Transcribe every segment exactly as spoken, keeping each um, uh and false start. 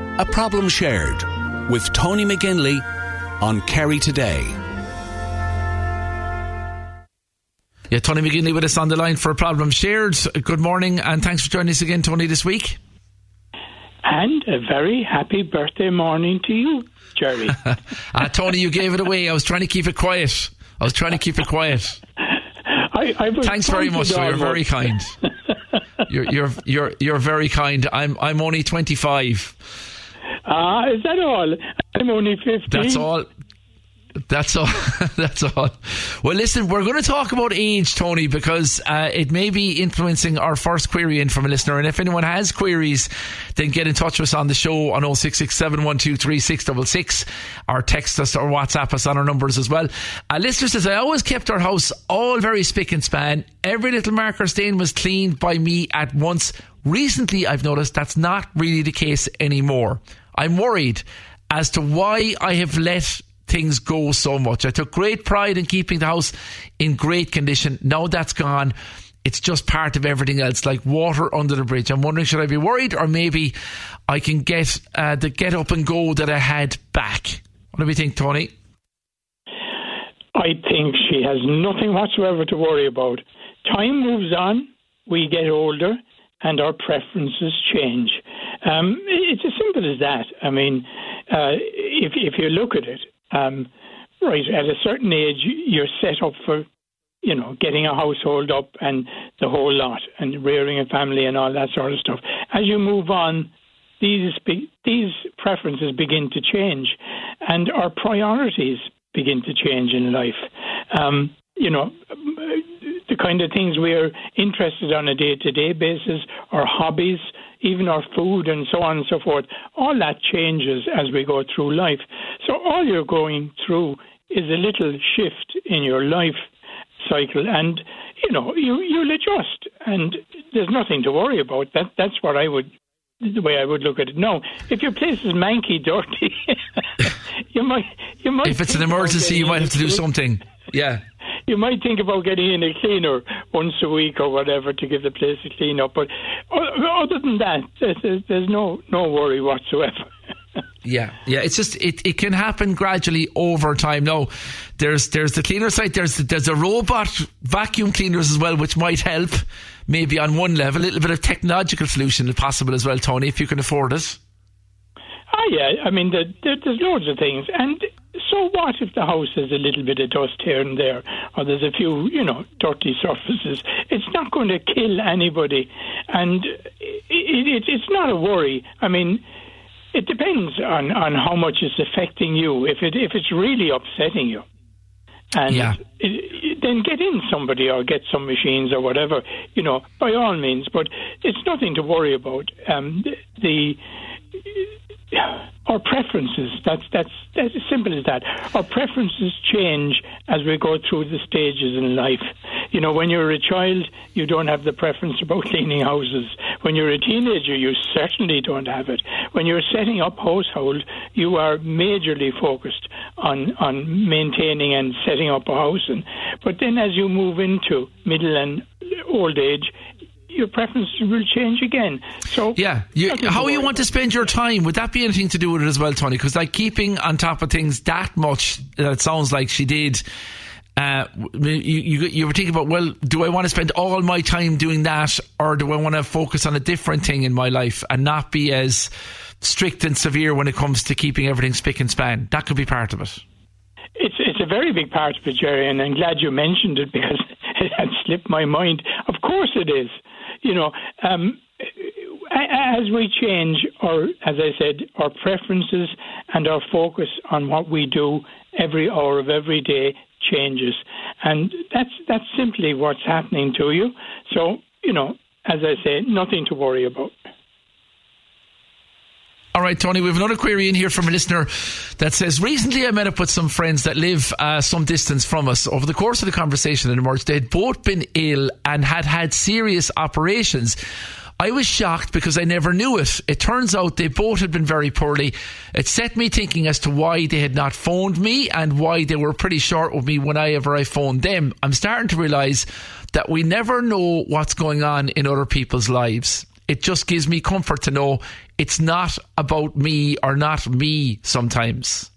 A Problem Shared with Tony McGinley on Kerry Today. Yeah, Tony McGinley with us on the line for A Problem Shared. Good morning and thanks for joining us again, Tony, this week. And a very happy birthday morning to you, Jerry. uh, Tony, you gave it away. I was trying to keep it quiet. I was trying to keep it quiet. I, I was Thanks very much, though. You're very kind. You're you're you're you're very kind. I'm I'm only twenty-five. Ah, is that all? I'm only fifteen. That's all. That's all. That's all. Well, listen, we're going to talk about age, Tony, because uh, it may be influencing our first query in from a listener. And if anyone has queries, then get in touch with us on the show on oh six six, seven one two, three six six six, or text us or WhatsApp us on our numbers as well. A listener says, I always kept our house all very spick and span. Every little mark or stain was cleaned by me at once. Recently, I've noticed that's not really the case anymore. I'm worried as to why I have let things go so much. I took great pride in keeping the house in great condition. Now that's gone. It's just part of everything else, like water under the bridge. I'm wondering, should I be worried, or maybe I can get uh, the get up and go that I had back? What do we think, Tony? I think she has nothing whatsoever to worry about. Time moves on, we get older, and our preferences change. Um, it's as simple as that. I mean, uh, if if you look at it, Um, right, at a certain age, you're set up for, you know, getting a household up and the whole lot, and rearing a family and all that sort of stuff. As you move on, these be- these preferences begin to change, and our priorities begin to change in life. Um, you know, the kind of things we are interested on a day-to-day basis, our hobbies, even our food and so on and so forth, all that changes as we go through life. So all you're going through is a little shift in your life cycle, and, you know, you, you'll adjust, and there's nothing to worry about. That That's what I would, the way I would look at it. No, if your place is manky, dirty, you might, you might. If it's an emergency, you might have to do something. Yeah. You might think about getting in a cleaner once a week or whatever to give the place a clean up. But other than that, there's, there's no, no worry whatsoever. Yeah, yeah. It's just it, it can happen gradually over time. No, there's there's the cleaner side. There's there's a robot vacuum cleaners as well, which might help maybe on one level. A little bit of technological solution is possible as well, Tony, if you can afford it. Ah, yeah. I mean, there, there, there's loads of things. And so what if the house has a little bit of dust here and there, or there's a few, you know, dirty surfaces? It's not going to kill anybody. And it, it, it's not a worry. I mean, it depends on, on how much it's affecting you. If it if it's really upsetting you, and yeah. it, it, then get in somebody or get some machines or whatever, you know, by all means. But it's nothing to worry about. Um, the, the our preferences, that's, that's, that's as simple as that. Our preferences change as we go through the stages in life. You know, when you're a child, you don't have the preference about cleaning houses. When you're a teenager, you certainly don't have it. When you're setting up household, you are majorly focused on, on maintaining and setting up a house. And, but then as you move into middle and old age, your preferences will change again. So yeah, you, how you want to spend your time, would that be anything to do with it as well, Tony? Because like keeping on top of things that much, that it sounds like she did, uh, you, you, you were thinking about, well, do I want to spend all my time doing that, or do I want to focus on a different thing in my life and not be as strict and severe when it comes to keeping everything spick and span? That could be part of it. It's it's a very big part of it, Jerry, and I'm glad you mentioned it because it had slipped my mind. Of course it is. You know, um, as we change, our, as I said, our preferences and our focus on what we do every hour of every day changes. And that's that's simply what's happening to you. So, you know, as I say, nothing to worry about. All right, Tony, we have another query in here from a listener that says, recently I met up with some friends that live uh, some distance from us. Over the course of the conversation, it emerged they had both been ill and had had serious operations. I was shocked because I never knew it. It turns out they both had been very poorly. It set me thinking as to why they had not phoned me and why they were pretty short with me whenever I phoned them. I'm starting to realise that we never know what's going on in other people's lives. it just gives me comfort to know it's not about me or not me sometimes.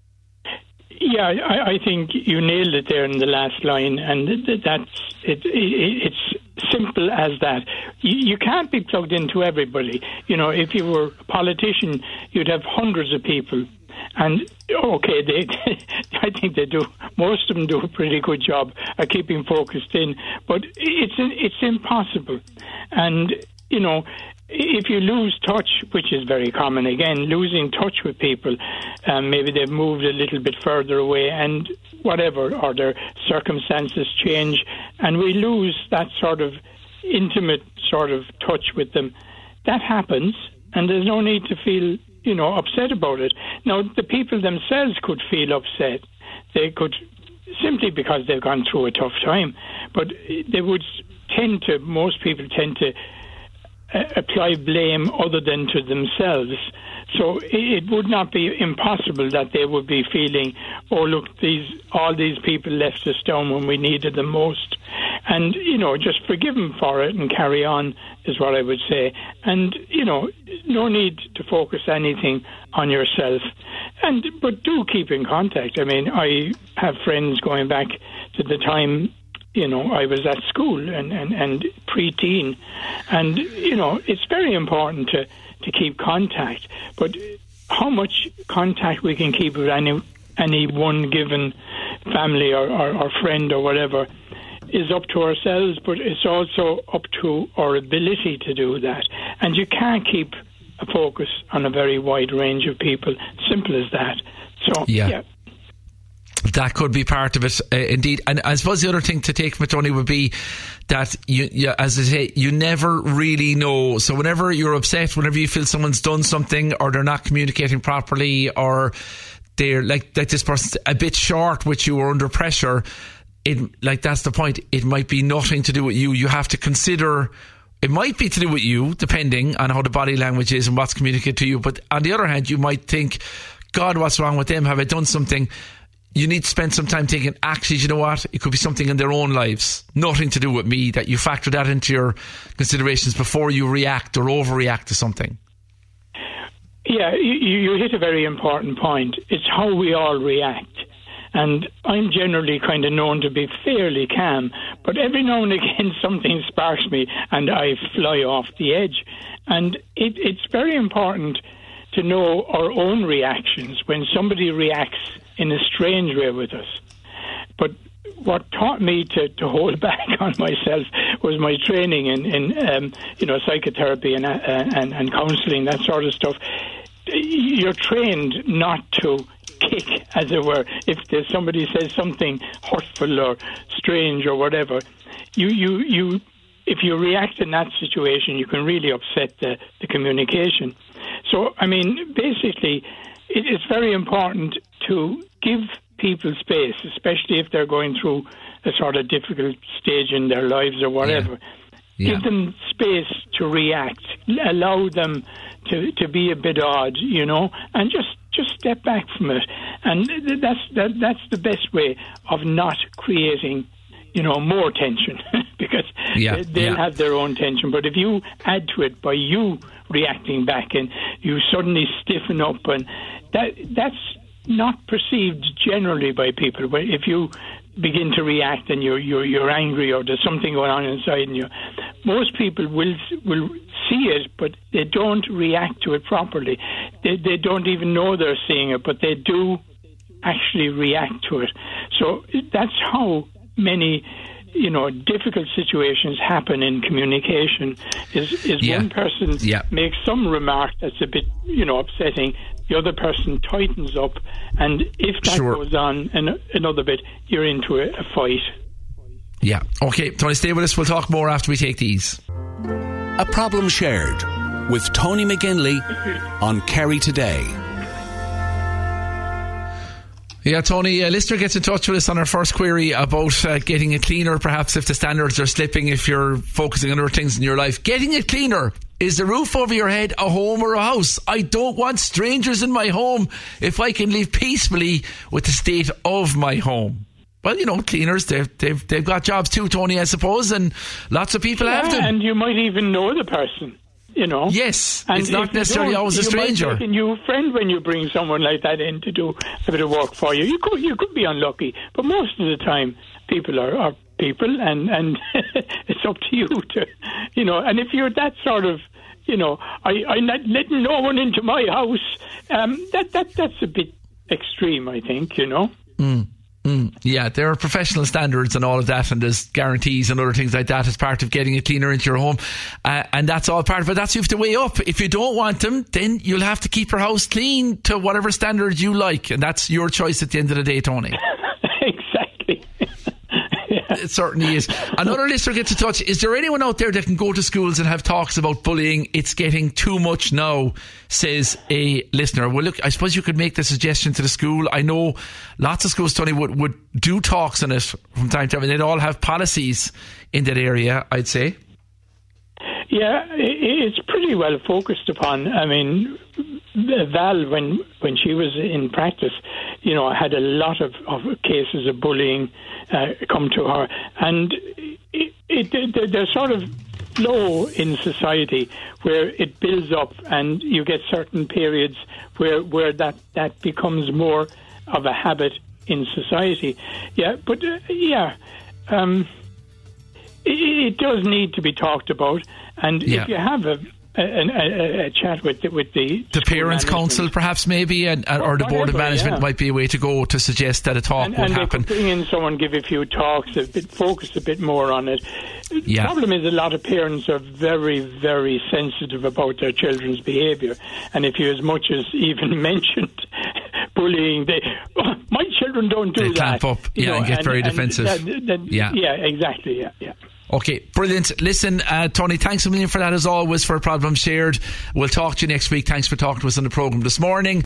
Yeah, I, I think you nailed it there in the last line, and that's it, it, it's simple as that. You, you can't be plugged into everybody. You know, if you were a politician, you'd have hundreds of people, and okay, they, I think they do. Most of them do a pretty good job at keeping focused in, but it's it's impossible, and you know. If you lose touch, which is very common, again, losing touch with people, um, maybe they've moved a little bit further away and whatever, or their circumstances change, and we lose that sort of intimate sort of touch with them. That happens, and there's no need to feel, you know, upset about it. Now, the people themselves could feel upset. They could, simply because they've gone through a tough time, but they would tend to, most people tend to Uh, apply blame other than to themselves. So it, it would not be impossible that they would be feeling, oh look, these all these people left us down when we needed them most. And, you know, just forgive them for it and carry on is what I would say. And, you know, no need to focus anything on yourself. And but do keep in contact. I mean, I have friends going back to the time, you know, I was at school and, and, and pre-teen. And, you know, it's very important to, to keep contact. But how much contact we can keep with any any one given family or, or, or friend or whatever is up to ourselves, but it's also up to our ability to do that. And you can't keep a focus on a very wide range of people. Simple as that. So, yeah. yeah. That could be part of it, uh, indeed. And I suppose the other thing to take from it, Tony, would be that, you, you, as I say, you never really know. So whenever you're upset, whenever you feel someone's done something or they're not communicating properly or they're like, like this person's a bit short with you or under pressure, it, like that's the point. It might be nothing to do with you. You have to consider... It might be to do with you, depending on how the body language is and what's communicated to you. But on the other hand, you might think, God, what's wrong with them? Have I done something? You need to spend some time thinking, actually, you know what? It could be something in their own lives. Nothing to do with me, that you factor that into your considerations before you react or overreact to something. Yeah, you, you hit a very important point. It's how we all react. And I'm generally kind of known to be fairly calm, but every now and again something sparks me and I fly off the edge. And it, it's very important to know our own reactions when somebody reacts in a strange way with us. But what taught me to, to hold back on myself was my training in, in um, you know, psychotherapy and, uh, and, and counselling, that sort of stuff. You're trained not to kick, as it were, if there's somebody says something hurtful or strange or whatever. You, you, you, if you react in that situation, you can really upset the, the communication. So, I mean, basically, it is very important to give people space, especially if they're going through a sort of difficult stage in their lives or whatever. Yeah. Yeah. Give them space to react. Allow them to, to be a bit odd, you know, and just, just step back from it. And that's that, that's the best way of not creating, you know, more tension because yeah. they'll yeah. have their own tension. But if you add to it by you reacting back and you suddenly stiffen up, and that that's not perceived generally by people. But if you begin to react and you're you're you're angry or there's something going on inside you, most people will will see it, but they don't react to it properly. They they don't even know they're seeing it, but they do actually react to it. So that's how many, you know, difficult situations happen in communication. Is is yeah. one person yeah. makes some remark that's a bit, you know, upsetting. The other person tightens up, and if that sure. goes on an, another bit, you're into a, a fight. Yeah. Okay, Tony, stay with us. We'll talk more after we take these. A Problem Shared with Tony McGinley on Kerry Today. Yeah, Tony, a listener gets in touch with us on our first query about uh, getting it cleaner, perhaps if the standards are slipping, if you're focusing on other things in your life. Getting it cleaner. Is the roof over your head a home or a house? I don't want strangers in my home if I can live peacefully with the state of my home. Well, you know, cleaners, they've, they've, they've got jobs too, Tony, I suppose, and lots of people yeah, have them. And you might even know the person. you know. Yes, and it's not necessarily always a stranger. You might make a new friend when you bring someone like that in to do a bit of work for you. You could, you could be unlucky, but most of the time, people are, are people, and, and it's up to you to, you know, and if you're that sort of, you know, I, I'm not letting no one into my house, um, that, that that's a bit extreme, I think, you know. Mm. Mm, yeah, there are professional standards and all of that, and there's guarantees and other things like that as part of getting a cleaner into your home, uh, and that's all part of it. That's you have to weigh up. If you don't want them, then you'll have to keep your house clean to whatever standard you like, and that's your choice at the end of the day, Tony. Exactly. Yeah. It certainly is. Another listener gets in touch. Is there anyone out there that can go to schools and have talks about bullying? It's getting too much now, says a listener. Well, look, I suppose you could make the suggestion to the school. I know lots of schools, Tony, would, would do talks on it from time to time. They'd all have policies in that area, I'd say. Yeah, it's pretty well focused upon. I mean, Val, when when she was in practice, you know, had a lot of, of cases of bullying uh, come to her, and it, it, they're sort of low in society where it builds up, and you get certain periods where where that that becomes more of a habit in society. Yeah, but uh, yeah. Um, it, it does need to be talked about. And yeah. if you have a, a, a, a chat with the, with the the parents' council, perhaps maybe, and, and, or the board of management yeah. might be a way to go to suggest that a talk and, would and happen. And bring in someone, give a few talks, a bit, focus a bit more on it. Yeah. The problem is a lot of parents are very, very sensitive about their children's behaviour, and if you as much as even mentioned bullying, they oh, my children don't do they that. Clamp up, yeah, know, and get and, very and defensive. That, that, yeah, yeah, exactly, yeah, yeah. Okay, brilliant. Listen, uh, Tony, thanks a million for that as always, for a problem shared. We'll talk to you next week. Thanks for talking to us on the programme this morning.